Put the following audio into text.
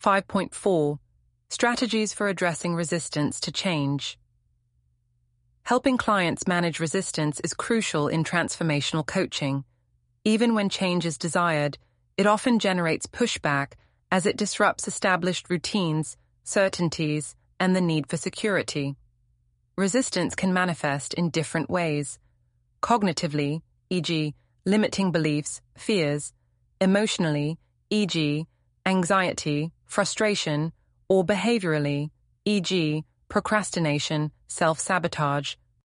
5.4 Strategies for addressing resistance to change. Helping clients manage resistance is crucial in transformational coaching. Even when change is desired, it often generates pushback as it disrupts established routines, certainties, and the need for security. Resistance can manifest in different ways. Cognitively, e.g., limiting beliefs, fears; emotionally, e.g., anxiety, frustration; or behaviorally, e.g., procrastination, self-sabotage,